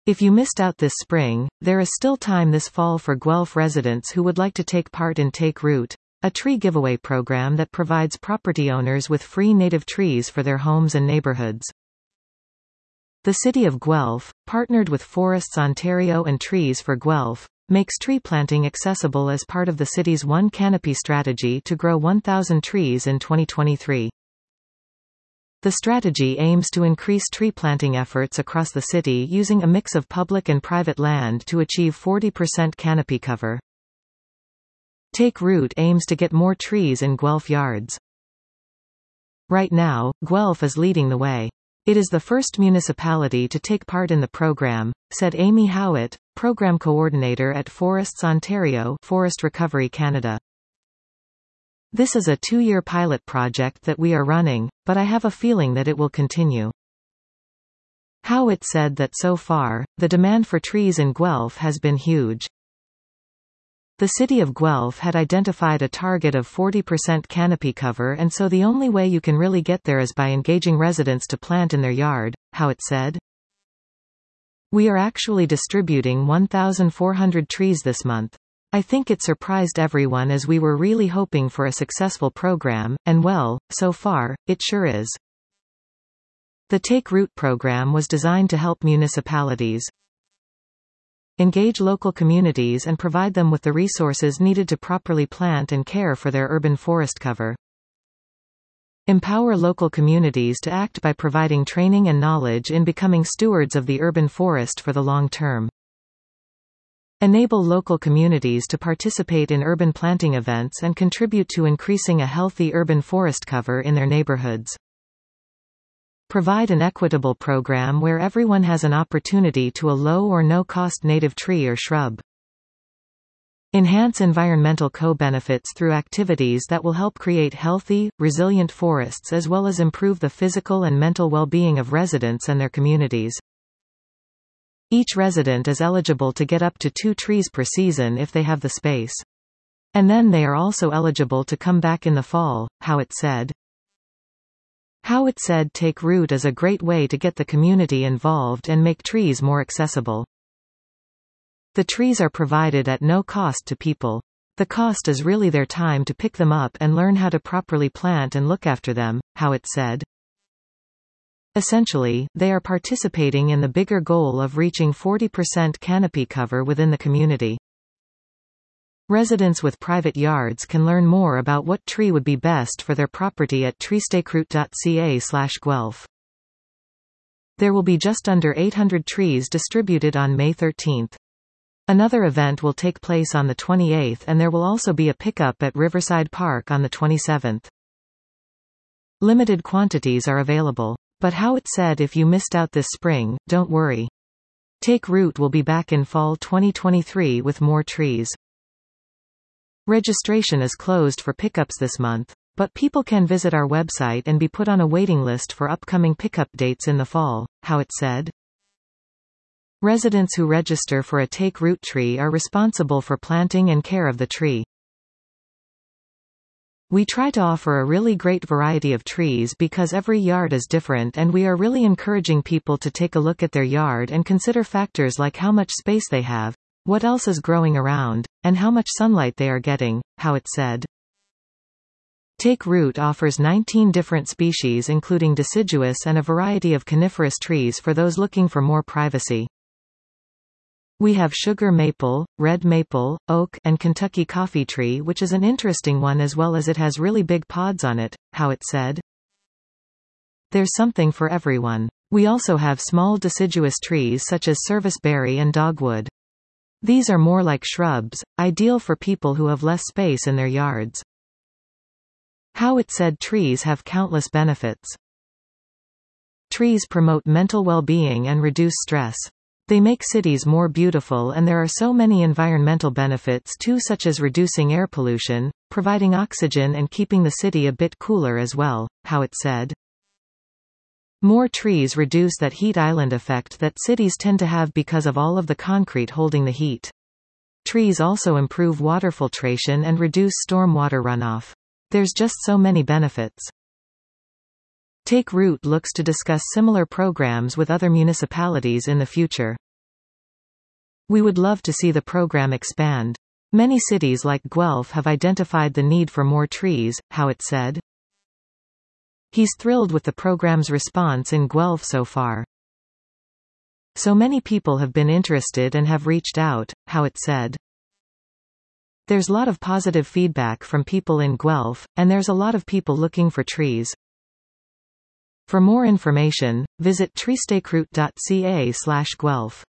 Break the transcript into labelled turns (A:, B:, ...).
A: If you missed out this spring, there is still time this fall for Guelph residents who would like to take part in Take Root, a tree giveaway program that provides property owners with free native trees for their homes and neighborhoods. The City of Guelph, partnered with Forests Ontario and Trees for Guelph, makes tree planting accessible as part of the city's One Canopy strategy to grow 1,000 trees in 2023. The strategy aims to increase tree planting efforts across the city using a mix of public and private land to achieve 40% canopy cover. Take Root aims to get more trees in Guelph yards. Right now, Guelph is leading the way. It is the first municipality to take part in the program, said Amy Howitt, Program Coordinator at Forests Ontario, Forest Recovery Canada. This is a 2-year pilot project that we are running, but I have a feeling that it will continue. Howitt said that so far, the demand for trees in Guelph has been huge. The City of Guelph had identified a target of 40% canopy cover, and so the only way you can really get there is by engaging residents to plant in their yard, Howitt said. We are actually distributing 1,400 trees this month. I think it surprised everyone as we were really hoping for a successful program, and well, so far, it sure is. The Take Root program was designed to help municipalities engage local communities and provide them with the resources needed to properly plant and care for their urban forest cover. Empower local communities to act by providing training and knowledge in becoming stewards of the urban forest for the long term. Enable local communities to participate in urban planting events and contribute to increasing a healthy urban forest cover in their neighborhoods. Provide an equitable program where everyone has an opportunity to a low or no-cost native tree or shrub. Enhance environmental co-benefits through activities that will help create healthy, resilient forests as well as improve the physical and mental well-being of residents and their communities. Each resident is eligible to get up to 2 trees per season if they have the space. And then they are also eligible to come back in the fall, Howitt said. Howitt said Take Root is a great way to get the community involved and make trees more accessible. The trees are provided at no cost to people. The cost is really their time to pick them up and learn how to properly plant and look after them, Howitt said. Essentially, they are participating in the bigger goal of reaching 40% canopy cover within the community. Residents with private yards can learn more about what tree would be best for their property at treestakeroot.ca/Guelph. There will be just under 800 trees distributed on May 13. Another event will take place on the 28th, and there will also be a pickup at Riverside Park on the 27th. Limited quantities are available. But Howitt said if you missed out this spring, don't worry. Take Root will be back in fall 2023 with more trees. Registration is closed for pickups this month, but people can visit our website and be put on a waiting list for upcoming pickup dates in the fall, Howitt said. Residents who register for a Take Root tree are responsible for planting and care of the tree. We try to offer a really great variety of trees because every yard is different, and we are really encouraging people to take a look at their yard and consider factors like how much space they have, what else is growing around, and how much sunlight they are getting, Howitt said. Take Root offers 19 different species including deciduous and a variety of coniferous trees for those looking for more privacy. We have sugar maple, red maple, oak, and Kentucky coffee tree, which is an interesting one as well as it has really big pods on it, Howitt said. There's something for everyone. We also have small deciduous trees such as serviceberry and dogwood. These are more like shrubs, ideal for people who have less space in their yards. Howitt said trees have countless benefits. Trees promote mental well-being and reduce stress. They make cities more beautiful, and there are so many environmental benefits too, such as reducing air pollution, providing oxygen and keeping the city a bit cooler as well, Howitt said. More trees reduce that heat island effect that cities tend to have because of all of the concrete holding the heat. Trees also improve water filtration and reduce stormwater runoff. There's just so many benefits. Take Root looks to discuss similar programs with other municipalities in the future. We would love to see the program expand. Many cities like Guelph have identified the need for more trees, Howitt said. He's thrilled with the program's response in Guelph so far. So many people have been interested and have reached out, Howitt said. There's a lot of positive feedback from people in Guelph, and there's a lot of people looking for trees. For more information, visit treestakeroute.ca/Guelph.